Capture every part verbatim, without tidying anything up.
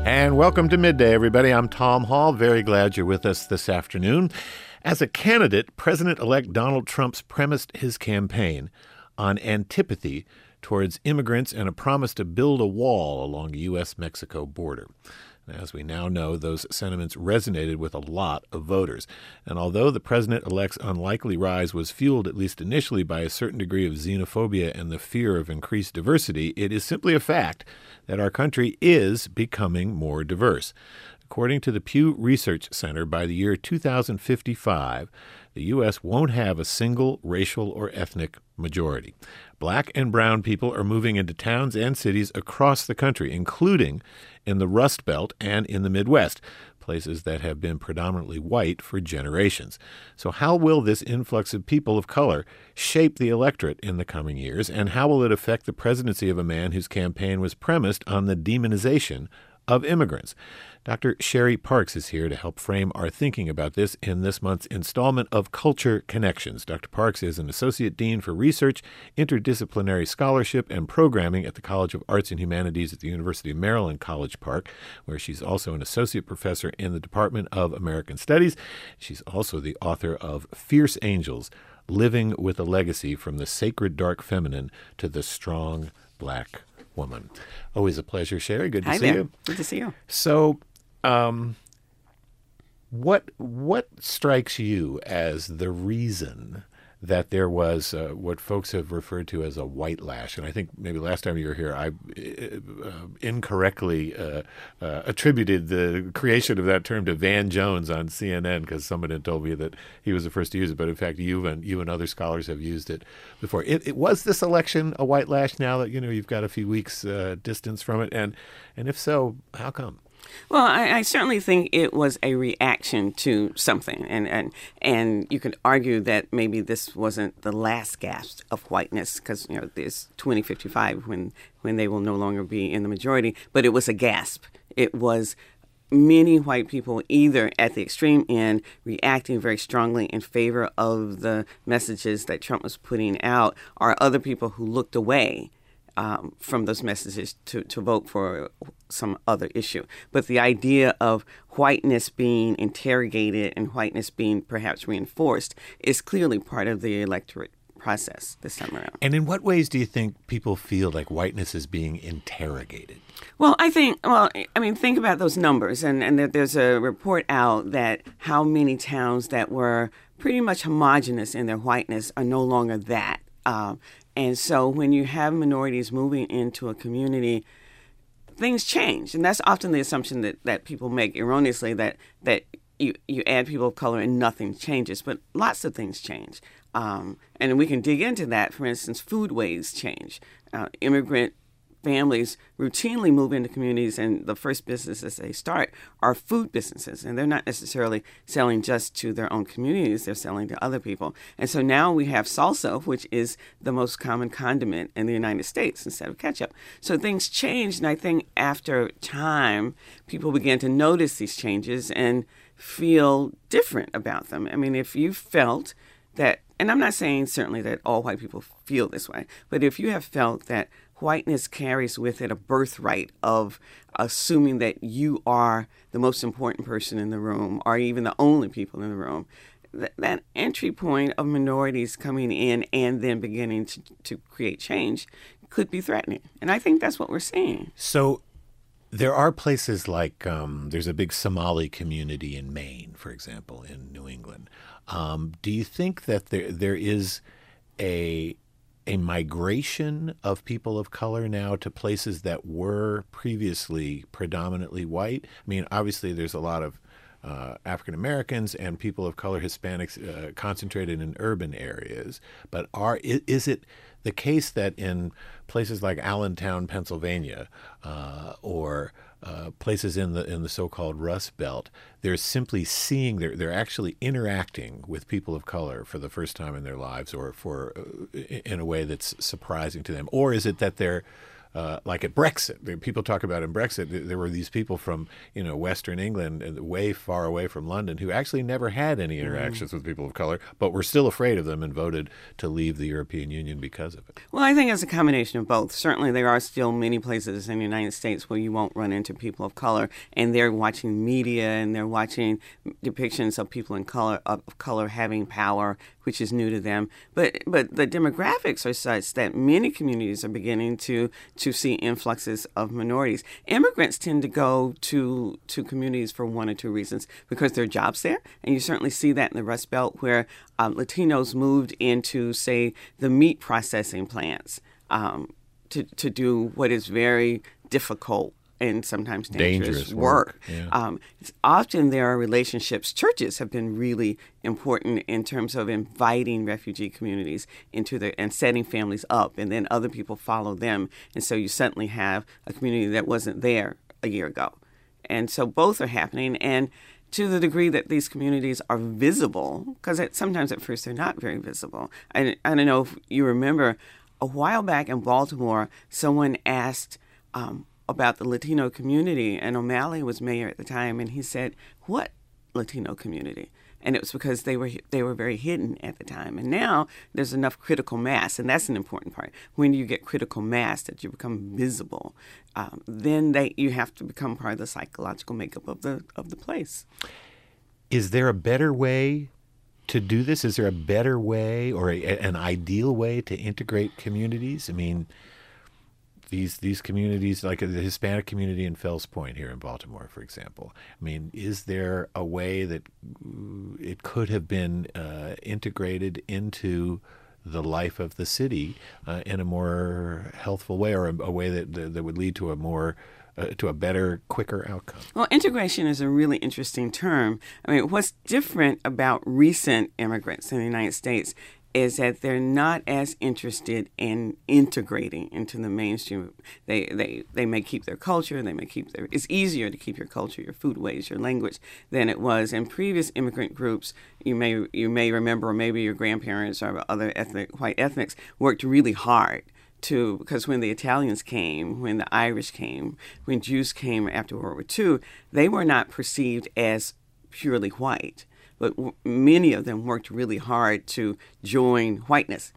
And welcome to Midday, everybody. I'm Tom Hall. Very glad you're with us this afternoon. As a candidate, President-elect Donald Trump's premised his campaign on antipathy towards immigrants and a promise to build a wall along the U S Mexico border. As we now know, those sentiments resonated with a lot of voters. And although the president-elect's unlikely rise was fueled, at least initially, by a certain degree of xenophobia and the fear of increased diversity, it is simply a fact that our country is becoming more diverse. According to the Pew Research Center, by the year two thousand fifty-five, the U S won't have a single racial or ethnic majority. Black and brown people are moving into towns and cities across the country, including in the Rust Belt and in the Midwest, places that have been predominantly white for generations. So how will this influx of people of color shape the electorate in the coming years, and how will it affect the presidency of a man whose campaign was premised on the demonization of immigrants? Doctor Sherry Parks is here to help frame our thinking about this in this month's installment of Culture Connections. Doctor Parks is an Associate Dean for Research, Interdisciplinary Scholarship, and Programming at the College of Arts and Humanities at the University of Maryland, College Park, where she's also an Associate Professor in the Department of American Studies. She's also the author of Fierce Angels, Living with a Legacy from the Sacred Dark Feminine to the Strong Black Woman. Always a pleasure, Sherry. Good to Hi see there. you. Good to see you. So, um, what what strikes you as the reason that there was uh, what folks have referred to as a white lash? And I think maybe last time you were here, I uh, incorrectly uh, uh, attributed the creation of that term to Van Jones on C N N because someone had told me that he was the first to use it. But in fact, you and you and other scholars have used it before. It, it was this election a white lash? Now that you know you've got a few weeks uh, distance from it, and and if so, how come? Well, I, I certainly think it was a reaction to something, and, and and you could argue that maybe this wasn't the last gasp of whiteness, because you know there's twenty fifty-five when when they will no longer be in the majority, but it was a gasp. It was many white people either at the extreme end reacting very strongly in favor of the messages that Trump was putting out, or other people who looked away Um, from those messages to, to vote for some other issue. But the idea of whiteness being interrogated and whiteness being perhaps reinforced is clearly part of the electorate process this time around. And in what ways do you think people feel like whiteness is being interrogated? Well, I think, well, I mean, think about those numbers. And, and there's a report out that how many towns that were pretty much homogenous in their whiteness are no longer that. Um, and so when you have minorities moving into a community, things change. And that's often the assumption that, that people make erroneously, that, that you, you add people of color and nothing changes. But lots of things change. Um, and we can dig into that. For instance, foodways change. Uh, immigrant families routinely move into communities, and the first businesses they start are food businesses. And they're not necessarily selling just to their own communities, they're selling to other people. And so now we have salsa, which is the most common condiment in the United States instead of ketchup. So things changed, and I think after time, people began to notice these changes and feel different about them. I mean, if you felt that, and I'm not saying certainly that all white people feel this way, but if you have felt that whiteness carries with it a birthright of assuming that you are the most important person in the room or even the only people in the room, th- that entry point of minorities coming in and then beginning to, to create change could be threatening. And I think that's what we're seeing. So there are places like um, there's a big Somali community in Maine, for example, in New England. Um, do you think that there there is a a migration of people of color now to places that were previously predominantly white? I mean, obviously there's a lot of uh, African Americans and people of color, Hispanics, uh, concentrated in urban areas. But are is, is it the case that in places like Allentown, Pennsylvania, uh, or uh, places in the in the so-called Rust Belt, they're simply seeing, they're, they're actually interacting with people of color for the first time in their lives, or for uh, in a way that's surprising to them? Or is it that they're Uh, like at Brexit, people talk about in Brexit, there were these people from, you know, Western England, way far away from London, who actually never had any interactions mm. with people of color, but were still afraid of them and voted to leave the European Union because of it. Well, I think it's a combination of both. Certainly, there are still many places in the United States where you won't run into people of color, and they're watching media and they're watching depictions of people in color of color having power, which is new to them. But but the demographics are such that many communities are beginning to to see influxes of minorities. Immigrants tend to go to to communities for one or two reasons, because there are jobs there, and you certainly see that in the Rust Belt, where um, Latinos moved into, say, the meat processing plants um, to to do what is very difficult and sometimes dangerous, dangerous work. work. Yeah. Um, often there are relationships. Churches have been really important in terms of inviting refugee communities into their and setting families up, and then other people follow them. And so you suddenly have a community that wasn't there a year ago. And so both are happening. And to the degree that these communities are visible, because sometimes at first they're not very visible. I, I don't know if you remember, a while back in Baltimore, someone asked um, about the Latino community, and O'Malley was mayor at the time, and he said, "What Latino community?" And it was because they were they were very hidden at the time. And now there's enough critical mass, and that's an important part. When you get critical mass, that you become visible, um, then they you have to become part of the psychological makeup of the of the place. Is there a better way to do this? Is there a better way or a, an ideal way to integrate communities? I mean, These these communities, like the Hispanic community in Fells Point here in Baltimore, for example. I mean, is there a way that it could have been uh, integrated into the life of the city uh, in a more healthful way, or a, a way that that would lead to a more uh, to a better, quicker outcome? Well, integration is a really interesting term. I mean, what's different about recent immigrants in the United States is that they're not as interested in integrating into the mainstream. They they they may keep their culture. They may keep their. It's easier to keep your culture, your food ways, your language than it was in previous immigrant groups. You may you may remember, or maybe your grandparents or other ethnic white ethnics worked really hard to, because when the Italians came, when the Irish came, when Jews came after World War Two, they were not perceived as purely white. But w- many of them worked really hard to join whiteness.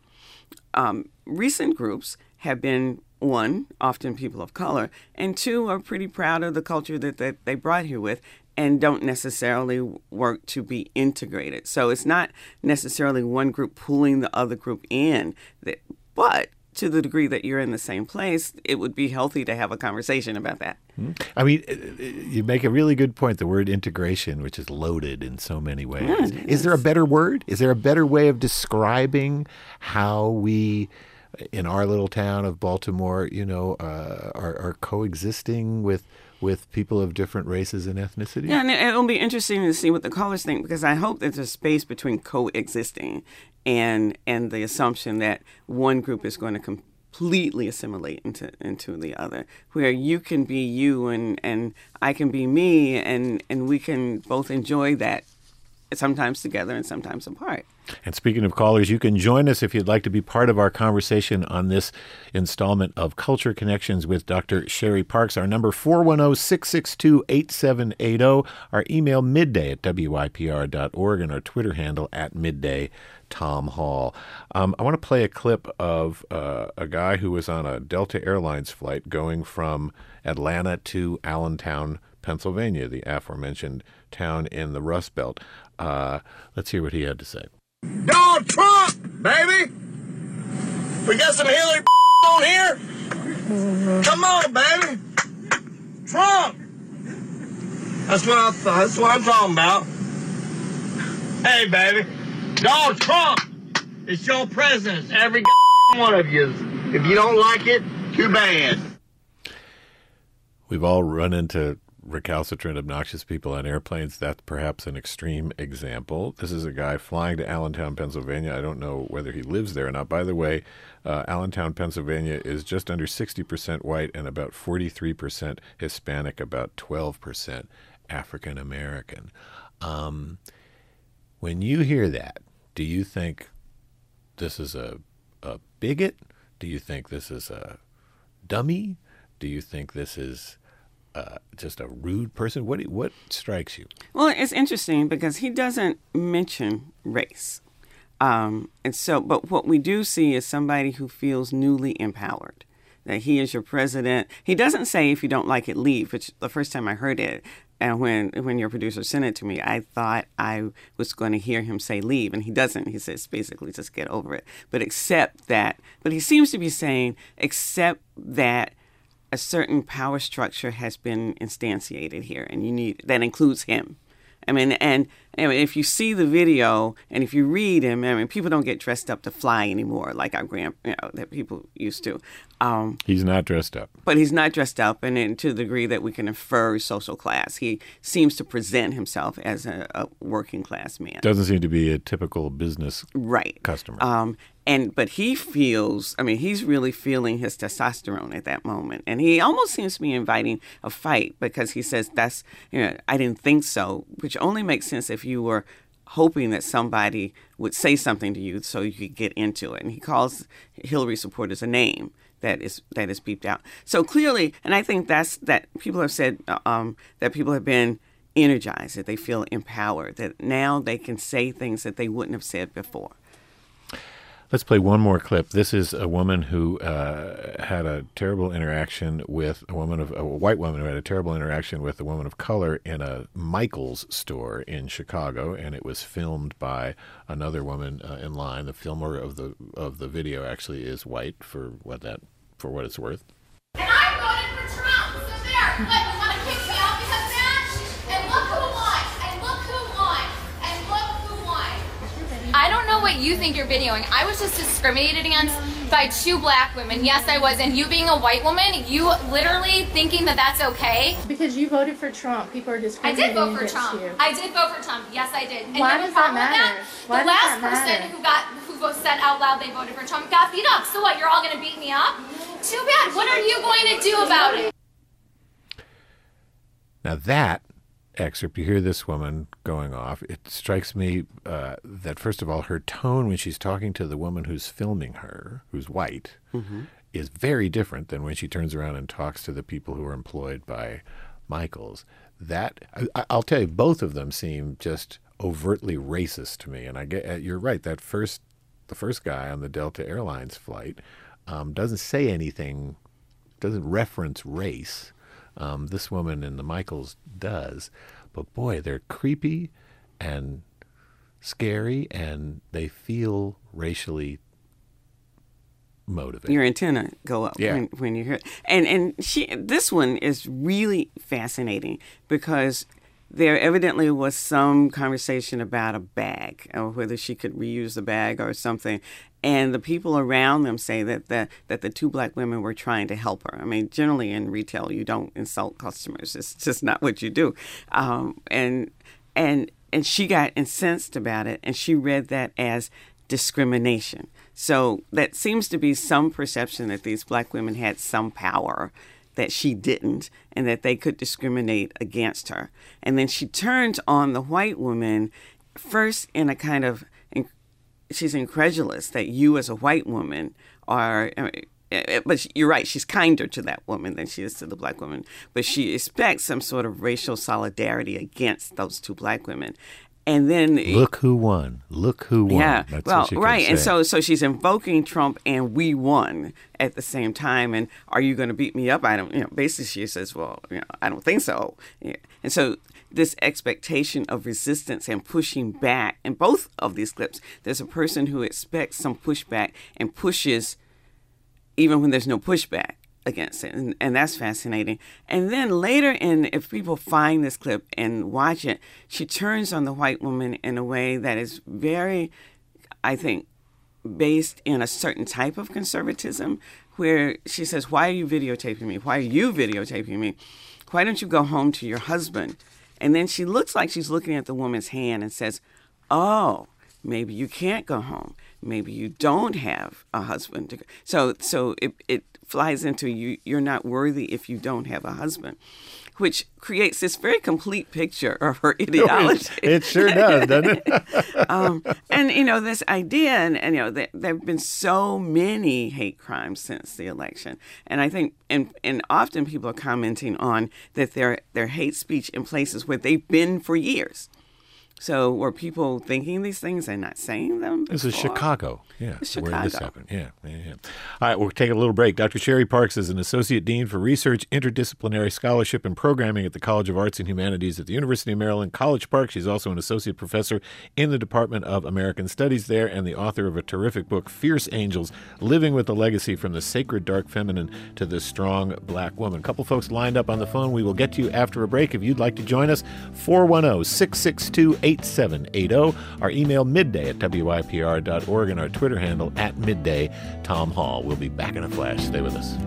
Um, recent groups have been, one, often people of color, and two, are pretty proud of the culture that, that they brought here with and don't necessarily work to be integrated. So it's not necessarily one group pulling the other group in, that, but to the degree that you're in the same place, it would be healthy to have a conversation about that. I mean, you make a really good point, the word integration, which is loaded in so many ways. Yeah, is there a better word? Is there a better way of describing how we, in our little town of Baltimore, you know, uh, are, are coexisting with with people of different races and ethnicities? Yeah, and it'll be interesting to see what the callers think, because I hope there's a space between coexisting and and the assumption that one group is going to completely assimilate into into the other, where you can be you and, and I can be me, and, and we can both enjoy that, sometimes together and sometimes apart. And speaking of callers, you can join us if you'd like to be part of our conversation on this installment of Culture Connections with Doctor Sherry Parks. Our number, four one zero, six six two, eight seven eight zero. Our email, midday at W Y P R dot org, and our Twitter handle, at midday Tom Hall. Um, I want to play a clip of uh, a guy who was on a Delta Airlines flight going from Atlanta to Allentown, Pennsylvania, the aforementioned town in the Rust Belt. Uh, let's hear what he had to say. Donald Trump, baby! We got some Hillary on here? Come on, baby! Trump! That's what, I, that's what I'm talking about. Hey, baby. Donald Trump is your president. Every one of you. If you don't like it, too bad. We've all run into recalcitrant, obnoxious people on airplanes. That's perhaps an extreme example. This is a guy flying to Allentown, Pennsylvania. I don't know whether he lives there or not. By the way, uh, Allentown, Pennsylvania is just under sixty percent white and about forty-three percent Hispanic, about twelve percent African American. Um, when you hear that, do you think this is a, a bigot? Do you think this is a dummy? Do you think this is uh, just a rude person? What what strikes you? Well, it's interesting because he doesn't mention race. Um, and so, but what we do see is somebody who feels newly empowered, that he is your president. He doesn't say, if you don't like it, leave, which the first time I heard it, and when when your producer sent it to me, I thought I was going to hear him say leave, and he doesn't. He says basically just get over it. But accept that. But he seems to be saying accept that a certain power structure has been instantiated here, and you need that includes him. I mean, and, and if you see the video and if you read him, I mean, people don't get dressed up to fly anymore like our grand, you know, that people used to. Um, he's not dressed up. But he's not dressed up, and, and to the degree that we can infer social class, he seems to present himself as a, a working class man. Doesn't seem to be a typical business right. customer. Um, and but he feels, I mean, he's really feeling his testosterone at that moment, and he almost seems to be inviting a fight because he says, "That's you know, I didn't think so," which only makes sense if you were hoping that somebody would say something to you so you could get into it. And he calls Hillary supporters a name that is that is beeped out. So clearly, and I think that's that people have said um, that people have been energized, that they feel empowered, that now they can say things that they wouldn't have said before. Let's play one more clip. This is a woman who uh, had a terrible interaction with a woman of a white woman who had a terrible interaction with a woman of color in a Michaels store in Chicago, and it was filmed by another woman uh, in line. The filmer of the of the video actually is white, for what that for what it's worth. And I voted for Trump. So there, what, you want to kick me out because of that? And look who won. And look who won. And look who won. I don't know what you think you're videoing. I was just discriminated against by two black women. Yes, I was. And you being a white woman, you literally thinking that that's okay? Because you voted for Trump. People are I discriminating did vote for against Trump. you. I did vote for Trump. Yes, I did. And Why you know does the that problem with matter? Why the does last that person matter? who got who said out loud they voted for Trump got beat up. So what? You're all going to beat me up? Too bad. What are you going to do about it? Now that excerpt, you hear this woman going off. It strikes me uh, that, first of all, her tone when she's talking to the woman who's filming her, who's white, mm-hmm. is very different than when she turns around and talks to the people who are employed by Michaels. That I, I'll tell you, both of them seem just overtly racist to me. And I get you're right. That first, the first guy on the Delta Airlines flight um, doesn't say anything, doesn't reference race. Um, this woman in the Michaels does, but boy, they're creepy and scary, and they feel racially motivated. Your antenna go up yeah. when, when you hear it. And and she this one is really fascinating because there evidently was some conversation about a bag or whether she could reuse the bag or something. And the people around them say that the, that the two black women were trying to help her. I mean, generally in retail, you don't insult customers. It's just not what you do. Um, and and and she got incensed about it, and she read that as discrimination. So that seems to be some perception that these black women had some power that she didn't, and that they could discriminate against her. And then she turns on the white woman first in a kind of, she's incredulous that you as a white woman are, but you're right, she's kinder to that woman than she is to the black woman. But she expects some sort of racial solidarity against those two black women. And then look who won. Look who won. Yeah, That's well, what she right. say. And so, so she's invoking Trump, and we won at the same time. And are you going to beat me up? I don't. You know, basically, she says, "Well, you know, I don't think so." Yeah. And so, this expectation of resistance and pushing back in both of these clips, there's a person who expects some pushback and pushes, even when there's no pushback against it, and, and that's fascinating. And then later, in if people find this clip and watch it, she turns on the white woman in a way that is very, I think, based in a certain type of conservatism, where she says, "Why are you videotaping me? Why are you videotaping me? Why don't you go home to your husband?" And then she looks like she's looking at the woman's hand and says, "Oh, maybe you can't go home. Maybe you don't have a husband." To go. So, so it it flies into you, you're not worthy if you don't have a husband, which creates this very complete picture of her ideology. It, it sure does, doesn't it? um, and, you know, this idea, and, and you know, there, there have been so many hate crimes since the election. And I think, and, and often people are commenting on that there, there hate speech in places where they've been for years. So were people thinking these things and not saying them before? This is Chicago, yeah, Chicago. where this happened. Yeah, yeah, yeah. All right, we'll take a little break. Doctor Sherry Parks is an Associate Dean for Research, Interdisciplinary Scholarship, and Programming at the College of Arts and Humanities at the University of Maryland, College Park. She's also an Associate Professor in the Department of American Studies there and the author of a terrific book, Fierce Angels, Living with the Legacy from the Sacred Dark Feminine to the Strong Black Woman. A couple folks lined up on the phone. We will get to you after a break. If you'd like to join us, four one zero, six six two, eight seven eight zero. Our email midday at W Y P R dot org and our Twitter handle at midday Tom Hall. We'll be back in a flash. Stay with us.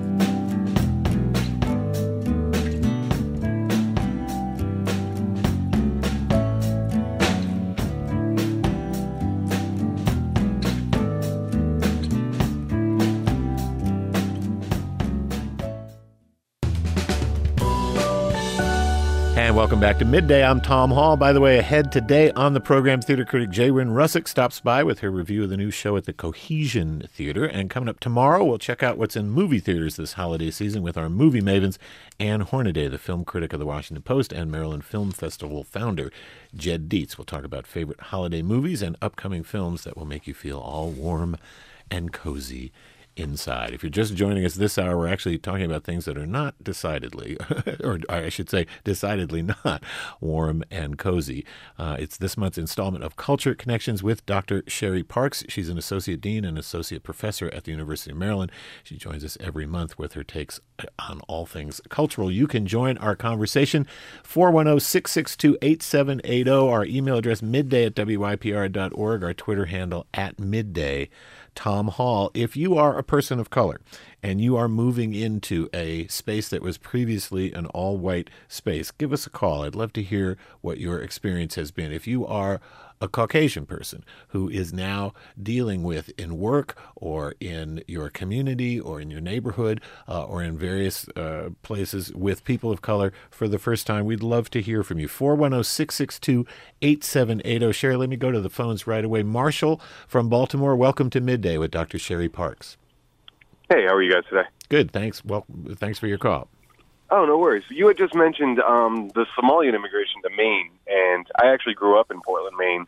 And welcome back to Midday. I'm Tom Hall. By the way, ahead today on the program, theater critic Jaywin Russick stops by with her review of the new show at the Cohesion Theater. And coming up tomorrow, we'll check out what's in movie theaters this holiday season with our movie mavens, Ann Hornaday, the film critic of the Washington Post and Maryland Film Festival founder, Jed Dietz. We'll talk about favorite holiday movies and upcoming films that will make you feel all warm and cozy inside. If you're just joining us this hour, we're actually talking about things that are not decidedly, or I should say decidedly not, warm and cozy. Uh, it's this month's installment of Culture Connections with Doctor Sherry Parks. She's an Associate Dean and Associate Professor at the University of Maryland. She joins us every month with her takes on all things cultural. You can join our conversation, four one zero, six six two, eight seven eight zero, our email address midday at W Y P R dot org, our Twitter handle at midday Tom Hall. If you are a person of color and you are moving into a space that was previously an all-white space, give us a call. I'd love to hear what your experience has been. If you are a Caucasian person who is now dealing with in work or in your community or in your neighborhood uh, or in various uh, places with people of color for the first time, we'd love to hear from you. four one zero, six six two, eight seven eight zero. Sherry, let me go to the phones right away. Marshall from Baltimore, welcome to Midday with Doctor Sherry Parks. Hey, how are you guys today? Good, thanks. Well, thanks for your call. Oh, no worries. You had just mentioned um, the Somalian immigration to Maine, and I actually grew up in Portland, Maine,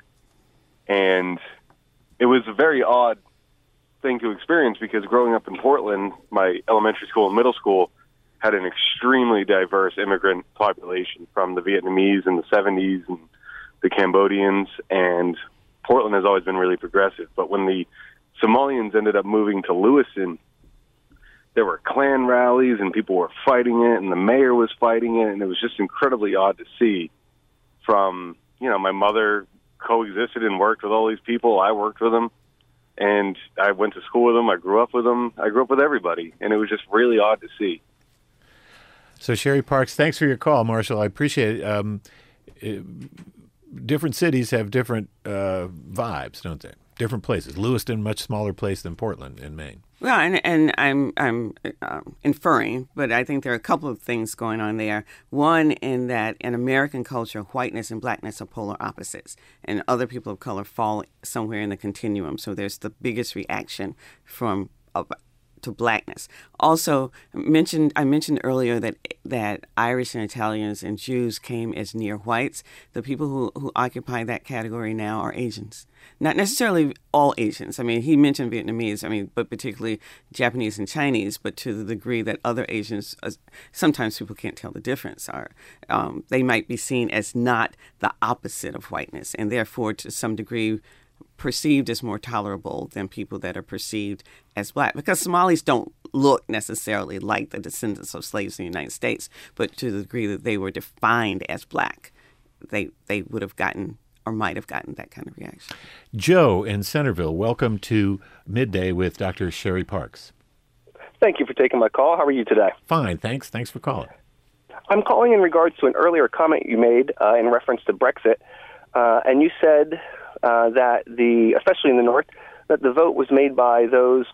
and it was a very odd thing to experience because growing up in Portland, my elementary school and middle school had an extremely diverse immigrant population from the Vietnamese in the seventies and the Cambodians, and Portland has always been really progressive. But when the Somalians ended up moving to Lewiston, there were Klan rallies and people were fighting it and the mayor was fighting it, and it was just incredibly odd to see from, you know, my mother coexisted and worked with all these people. I worked with them, and I went to school with them. I grew up with them. I grew up with everybody, and it was just really odd to see. So, Sherry Parks, thanks for your call, Marshall. I appreciate it. Um, it different cities have different uh, vibes, don't they? Different places. Lewiston, much smaller place than Portland in Maine. Well, and, and I'm I'm uh, inferring, but I think there are a couple of things going on there. One, in that in American culture, whiteness and blackness are polar opposites, and other people of color fall somewhere in the continuum. So there's the biggest reaction from uh, to blackness. Also, mentioned I mentioned earlier that that Irish and Italians and Jews came as near whites. The people who, who occupy that category now are Asians. Not necessarily all Asians. I mean, he mentioned Vietnamese, I mean, but particularly Japanese and Chinese, but to the degree that other Asians, uh, sometimes people can't tell the difference, are um, they might be seen as not the opposite of whiteness, and therefore, to some degree, perceived as more tolerable than people that are perceived as black. Because Somalis don't look necessarily like the descendants of slaves in the United States, but to the degree that they were defined as black, they they would have gotten or might have gotten that kind of reaction. Joe in Centerville, welcome to Midday with Doctor Sherry Parks. Thank you for taking my call. How are you today? Fine, thanks. Thanks for calling. I'm calling in regards to an earlier comment you made uh, in reference to Brexit, uh, and you said uh, that the, especially in the North, that the vote was made by those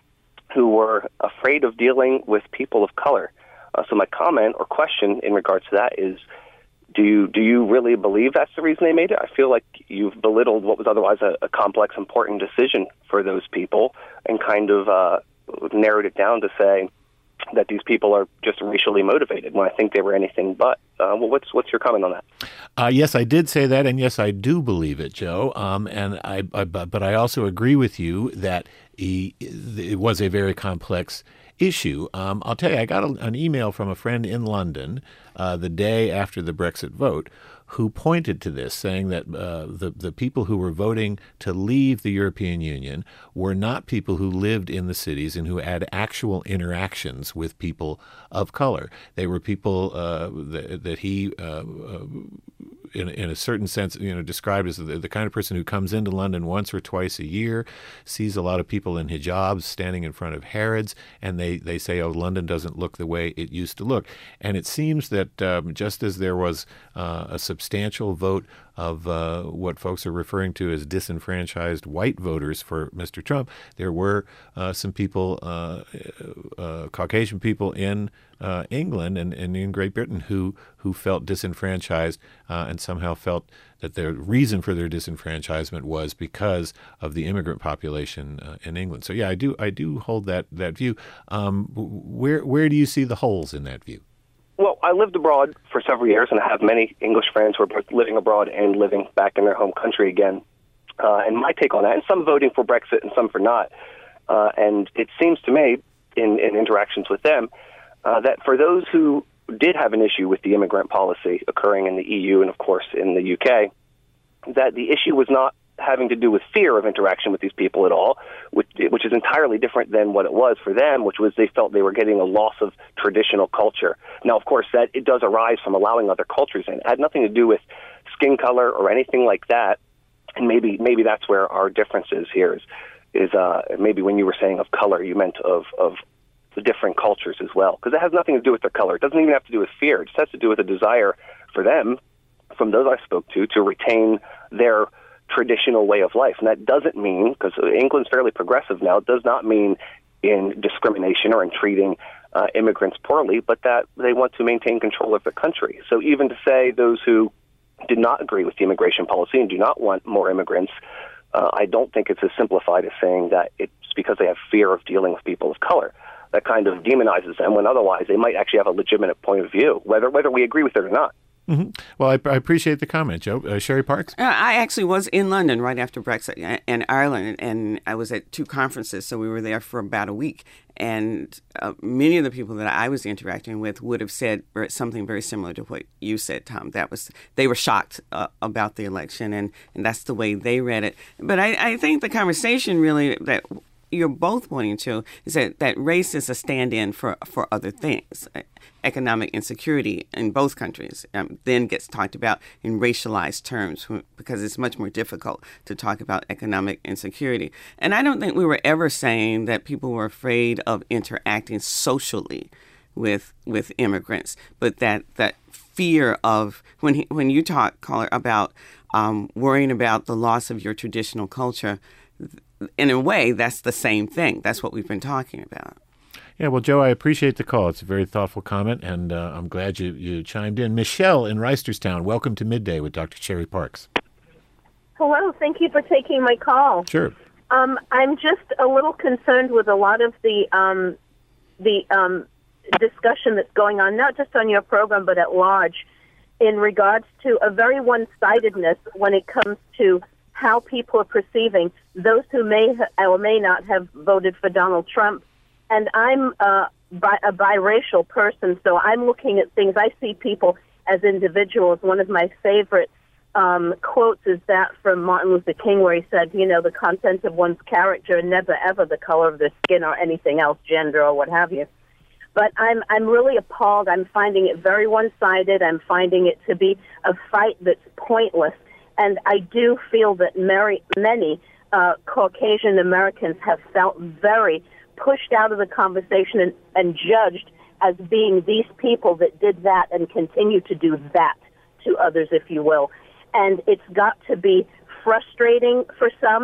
who were afraid of dealing with people of color. Uh, so my comment or question in regards to that is, do you do you really believe that's the reason they made it? I feel like you've belittled what was otherwise a, a complex, important decision for those people and kind of uh, narrowed it down to say that these people are just racially motivated when I think they were anything but. Uh, well, what's what's your comment on that? Uh, yes, I did say that, and yes, I do believe it, Joe. Um, and I, I, but I also agree with you that he, it was a very complex issue. Um, I'll tell you, I got a, an email from a friend in London uh, the day after the Brexit vote who pointed to this, saying that uh, the, the people who were voting to leave the European Union were not people who lived in the cities and who had actual interactions with people of color. They were people uh, that, that he, uh, uh, in, in a certain sense, you know, described as the, the kind of person who comes into London once or twice a year, sees a lot of people in hijabs standing in front of Harrods, and they, they say, oh, London doesn't look the way it used to look. And it seems that um, just as there was uh, a substantial vote of uh, what folks are referring to as disenfranchised white voters for Mister Trump, there were uh, some people, uh, uh, Caucasian people in uh, England and, and in Great Britain who who felt disenfranchised uh, and somehow felt that the reason for their disenfranchisement was because of the immigrant population uh, in England. So yeah, I do I do hold that that view. Um, where where do you see the holes in that view? Well, I lived abroad for several years, and I have many English friends who are both living abroad and living back in their home country again. Uh, and my take on that, and some voting for Brexit and some for not, uh, and it seems to me, in, in interactions with them, uh, that for those who did have an issue with the immigrant policy occurring in the E U and, of course, in the U K, that the issue was not having to do with fear of interaction with these people at all, which, which is entirely different than what it was for them, which was they felt they were getting a loss of traditional culture. Now, of course, that it does arise from allowing other cultures in. It had nothing to do with skin color or anything like that. And maybe maybe that's where our difference is here is, is uh, maybe when you were saying of color, you meant of, of the different cultures as well, because it has nothing to do with their color. It doesn't even have to do with fear. It just has to do with a desire for them, from those I spoke to, to retain their traditional way of life. And that doesn't mean, because England's fairly progressive now, it does not mean in discrimination or in treating uh, immigrants poorly, but that they want to maintain control of the country. So even to say those who did not agree with the immigration policy and do not want more immigrants, uh, I don't think it's as simplified as saying that it's because they have fear of dealing with people of color. That kind of demonizes them when otherwise they might actually have a legitimate point of view, whether whether we agree with it or not. Mm-hmm. Well, I, I appreciate the comment, Joe. Uh, Sherry Parks? Uh, I actually was in London right after Brexit and Ireland, and I was at two conferences, so we were there for about a week. And uh, many of the people that I was interacting with would have said something very similar to what you said, Tom. That was they were shocked uh, about the election, and, and that's the way they read it. But I, I think the conversation really that you're both pointing to is that, that race is a stand-in for, for other things. Economic insecurity in both countries um, then gets talked about in racialized terms because it's much more difficult to talk about economic insecurity. And I don't think we were ever saying that people were afraid of interacting socially with with immigrants, but that that fear of when he, when you talk, caller, about um, worrying about the loss of your traditional culture, in a way, that's the same thing. That's what we've been talking about. Yeah, well, Joe, I appreciate the call. It's a very thoughtful comment, and uh, I'm glad you, you chimed in. Michelle in Reisterstown, welcome to Midday with Doctor Sherry Parks. Hello. Thank you for taking my call. Sure. Um, I'm just a little concerned with a lot of the um, the um, discussion that's going on, not just on your program, but at large, in regards to a very one-sidedness when it comes to how people are perceiving those who may ha- or may not have voted for Donald Trump. And I'm uh, bi- a biracial person, so I'm looking at things. I see people as individuals. One of my favorite um, quotes is that from Martin Luther King, where he said, you know, the content of one's character, and never ever the color of their skin or anything else, gender or what have you. But I'm I'm really appalled. I'm finding it very one-sided. I'm finding it to be a fight that's pointless. And I do feel that many, many uh, Caucasian Americans have felt very pushed out of the conversation and, and judged as being these people that did that and continue to do that to others, if you will. And it's got to be frustrating for some,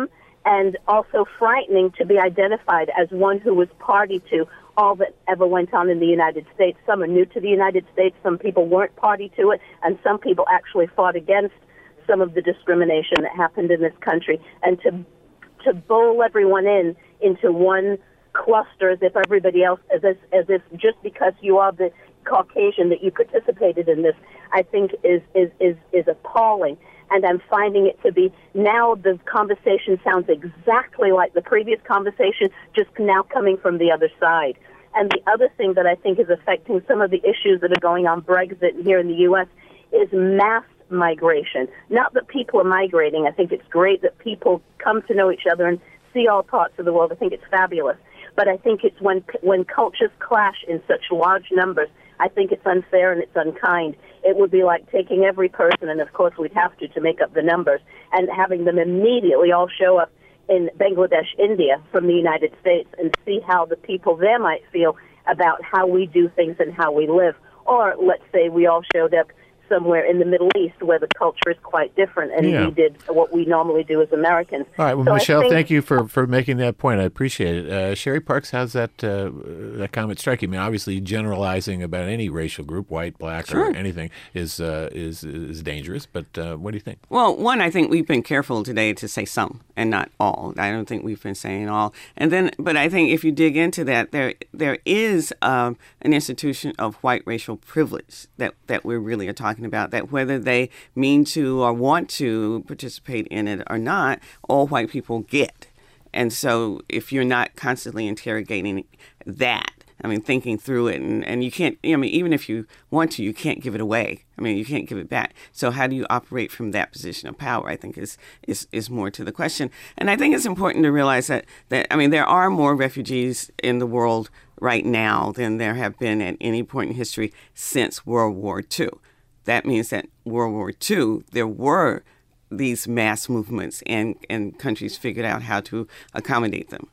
and also frightening to be identified as one who was party to all that ever went on in the United States. Some are new to the United States, some people weren't party to it, and some people actually fought against some of the discrimination that happened in this country. And to to bowl everyone in into one cluster as if everybody else, as if, as if just because you are the Caucasian that you participated in this, I think is, is, is, is appalling. And I'm finding it to be, now the conversation sounds exactly like the previous conversation, just now coming from the other side. And the other thing that I think is affecting some of the issues that are going on Brexit here in the U S is mass migration. Not that people are migrating. I think it's great that people come to know each other and see all parts of the world. I think it's fabulous. But I think it's when when cultures clash in such large numbers, I think it's unfair and it's unkind. It would be like taking every person, and of course we'd have to to make up the numbers, and having them immediately all show up in Bangladesh, India, from the United States, and see how the people there might feel about how we do things and how we live. Or let's say we all showed up somewhere in the Middle East where the culture is quite different, and yeah. we did what we normally do as Americans. All right, well, so Michelle, think, thank you for, for making that point. I appreciate it. Uh, Sherry Parks, how's that uh, that comment strike you? I mean, obviously, generalizing about any racial group, white, black, sure. or anything, is uh, is is dangerous. But uh, what do you think? Well, one, I think we've been careful today to say some and not all. I don't think we've been saying all. And then, but I think if you dig into that, there there is um, an institution of white racial privilege that that we really are talking about. That whether they mean to or want to participate in it or not, all white people get. And so if you're not constantly interrogating that, I mean, thinking through it, and, and you can't, I mean, even if you want to, you can't give it away. I mean, you can't give it back. So how do you operate from that position of power, I think is is, is more to the question. And I think it's important to realize that, that, I mean, there are more refugees in the world right now than there have been at any point in history since World War Two. That means that World War Two, there were these mass movements, and, and countries figured out how to accommodate them.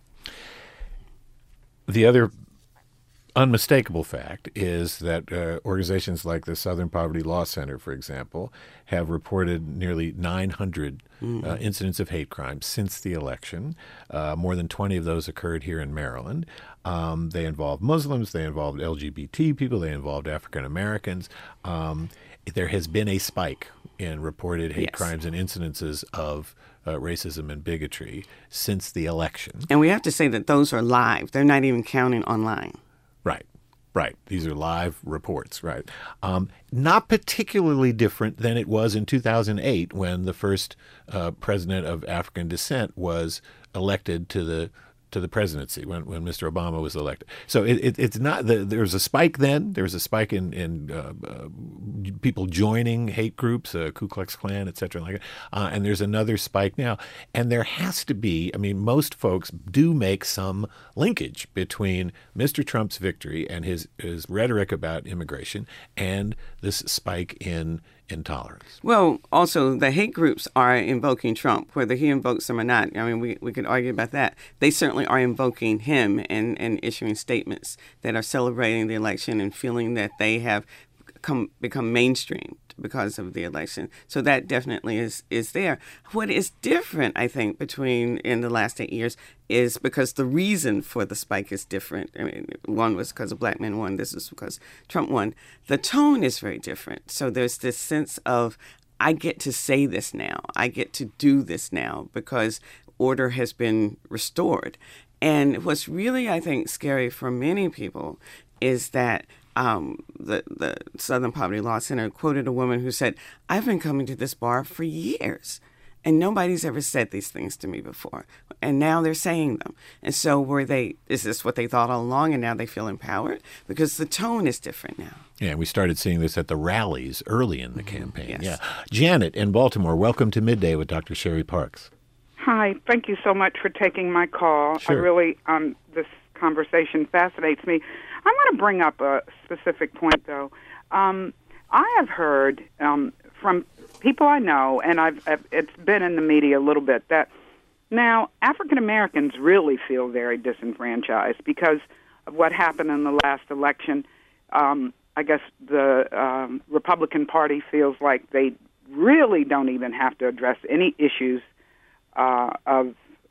The other unmistakable fact is that uh, organizations like the Southern Poverty Law Center, for example, have reported nearly nine hundred mm. uh, incidents of hate crimes since the election. Uh, more than twenty of those occurred here in Maryland. Um, they involved Muslims, they involved L G B T people, they involved African Americans. Um, there has been a spike in reported hate yes. crimes and incidences of uh, racism and bigotry since the election. And we have to say that those are live. They're not even counting online. Right, right. These are live reports, right? Um, not particularly different than it was in two thousand eight when the first uh, president of African descent was elected to the to the presidency, when, when Mister Obama was elected. So it, it, it's not the, there was a spike then. There was a spike in, in uh, uh, people joining hate groups, uh, Ku Klux Klan, et cetera, like that. Uh, and there's another spike now. And there has to be, I mean, most folks do make some linkage between Mister Trump's victory and his, his rhetoric about immigration and this spike in intolerance. Well, also, the hate groups are invoking Trump, whether he invokes them or not. I mean, we, we could argue about that. They certainly are invoking him and, and issuing statements that are celebrating the election and feeling that they have come become mainstream because of the election. So that definitely is, is there. What is different, I think, between in the last eight years is because the reason for the spike is different. I mean, one was because a black man won. This is because Trump won. The tone is very different. So there's this sense of, I get to say this now. I get to do this now because order has been restored. And what's really, I think, scary for many people is that Um, the, the Southern Poverty Law Center quoted a woman who said, I've been coming to this bar for years, and nobody's ever said these things to me before. And now they're saying them. And so were they, is this what they thought all along, and now they feel empowered? Because the tone is different now. Yeah, we started seeing this at the rallies early in the mm-hmm. campaign. Yes. Yeah, Janet in Baltimore, welcome to Midday with Doctor Sherry Parks. Hi, thank you so much for taking my call. Sure. I really, um, this conversation fascinates me. I want to bring up a specific point, though. Um, I have heard um, from people I know, and I've, I've it's been in the media a little bit, that now African Americans really feel very disenfranchised because of what happened in the last election. Um, I guess the um, Republican Party feels like they really don't even have to address any issues uh, of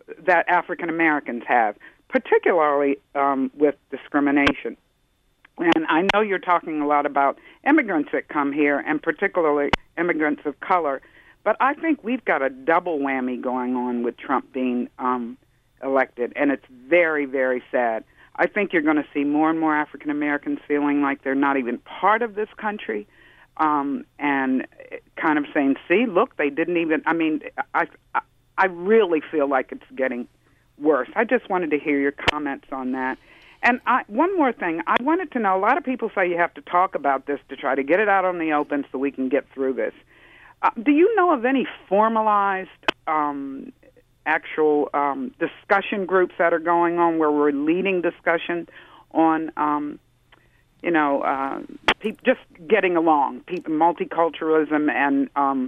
that African Americans have, particularly um, with discrimination. And I know you're talking a lot about immigrants that come here, and particularly immigrants of color, but I think we've got a double whammy going on with Trump being um, elected, and it's very, very sad. I think you're going to see more and more African Americans feeling like they're not even part of this country, um, and kind of saying, see, look, they didn't even, I mean, I, I really feel like it's getting worse. I just wanted to hear your comments on that. And I, one more thing, I wanted to know, a lot of people say you have to talk about this to try to get it out on the open so we can get through this. Uh, do you know of any formalized um, actual um, discussion groups that are going on where we're leading discussion on, um, you know, uh, pe- just getting along, pe- multiculturalism and um,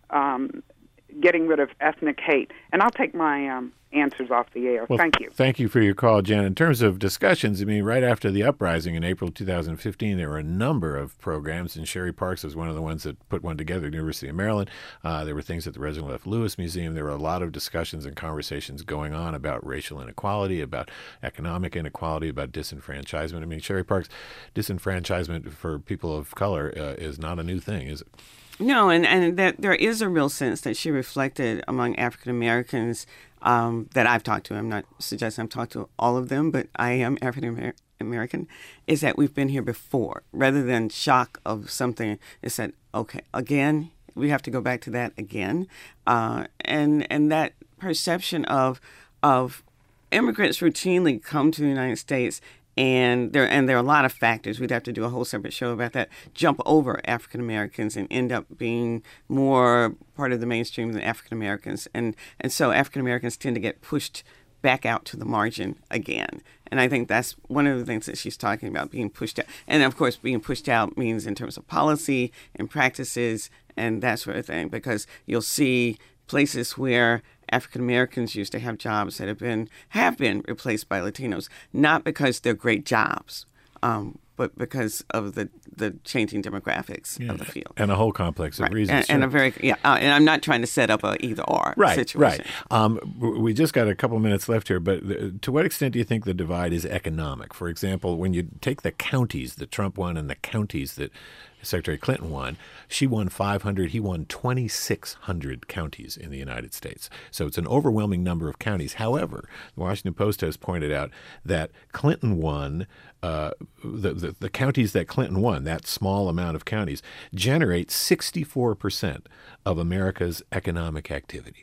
um, getting rid of ethnic hate? And I'll take my um, answers off the air. Well, thank you. Thank you for your call, Jen. In terms of discussions, I mean, right after the uprising in April two thousand fifteen, there were a number of programs, and Sherry Parks was one of the ones that put one together at the University of Maryland. Uh, there were things at the Reginald F. Lewis Museum. There were a lot of discussions and conversations going on about racial inequality, about economic inequality, about disenfranchisement. I mean, Sherry Parks, disenfranchisement for people of color uh, is not a new thing, is it? No, and, and that there is a real sense that she reflected among African Americans um, that I've talked to. I'm not suggesting I've talked to all of them, but I am African American, is that we've been here before. Rather than shock of something, it said, okay, again, we have to go back to that again. Uh, and and that perception of of immigrants routinely come to the United States, and there and there are a lot of factors. We'd have to do a whole separate show about that. Jump over African Americans and end up being more part of the mainstream than African Americans, and and so African Americans tend to get pushed back out to the margin again. And I think that's one of the things that she's talking about, being pushed out. And of course, being pushed out means in terms of policy and practices and that sort of thing, because you'll see places where African Americans used to have jobs that have been have been replaced by Latinos, not because they're great jobs, um, but because of the, the changing demographics yeah. of the field. And a whole complex of right. reasons. And, sure. and a very yeah. Uh, and I'm not trying to set up a either or right, situation. Right. Um, we just got a couple minutes left here, but to what extent do you think the divide is economic? For example, when you take the counties that Trump won and the counties that Secretary Clinton won, she won five hundred, he won twenty-six hundred counties in the United States. So it's an overwhelming number of counties. However, the Washington Post has pointed out that Clinton won, uh, the, the, the counties that Clinton won, that small amount of counties, generate sixty-four percent of America's economic activity.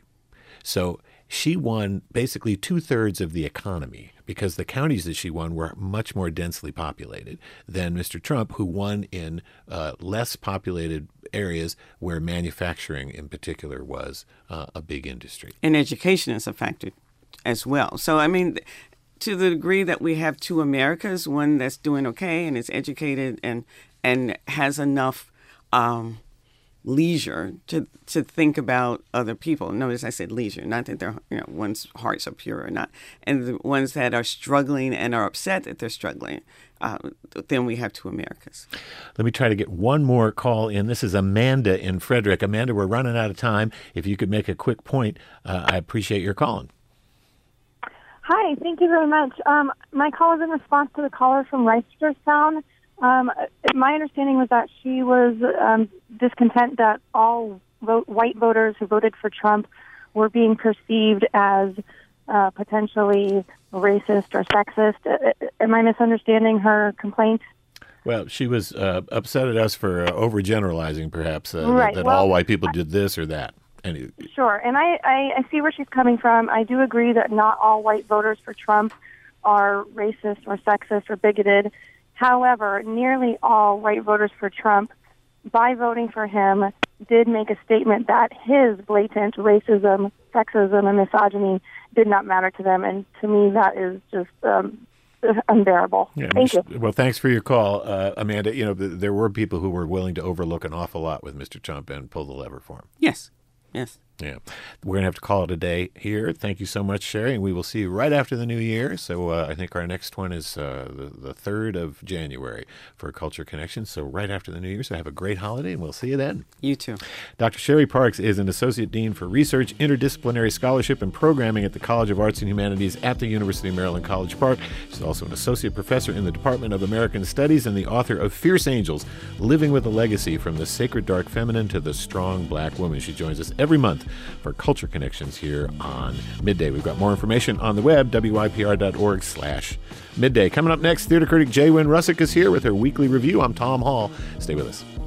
So she won basically two-thirds of the economy because the counties that she won were much more densely populated than Mister Trump, who won in uh, less populated areas where manufacturing in particular was uh, a big industry. And education is a factor as well. So, I mean, to the degree that we have two Americas, one that's doing okay and is educated and, and has enough um, leisure to to think about other people. Notice I said leisure, not that their you know one's hearts are pure or not. And the ones that are struggling and are upset that they're struggling, uh, then we have two Americas. Let me try to get one more call in. This is Amanda in Frederick. Amanda, we're running out of time. If you could make a quick point, uh, I appreciate your calling. Hi, thank you very much. Um, my call is in response to the caller from Reisterstown. Um, my understanding was that she was um, discontent that all vote, white voters who voted for Trump were being perceived as uh, potentially racist or sexist. Uh, am I misunderstanding her complaint? Well, she was uh, upset at us for uh, overgeneralizing, perhaps, uh, right. that, that well, all white people did this or that. Anyway. Sure, and I, I, I see where she's coming from. I do agree that not all white voters for Trump are racist or sexist or bigoted. However, nearly all white voters for Trump, by voting for him, did make a statement that his blatant racism, sexism, and misogyny did not matter to them. And to me, that is just um, unbearable. Yeah, Thank you. Well, thanks for your call, uh, Amanda. You know, there were people who were willing to overlook an awful lot with Mister Trump and pull the lever for him. Yes, yes. Yeah. We're going to have to call it a day here. Thank you so much, Sherry. And we will see you right after the new year. So uh, I think our next one is uh, the, the third of January for Culture Connections. So right after the new year. So have a great holiday, and we'll see you then. You too. Doctor Sherry Parks is an Associate Dean for Research, Interdisciplinary Scholarship, and Programming at the College of Arts and Humanities at the University of Maryland College Park. She's also an Associate Professor in the Department of American Studies and the author of Fierce Angels, Living with a Legacy from the Sacred Dark Feminine to the Strong Black Woman. She joins us every month for Culture Connections here on Midday. We've got more information on the web, W I P R dot org slash midday. Coming up next, theater critic Jay Wynn Russick is here with her weekly review. I'm Tom Hall. Stay with us.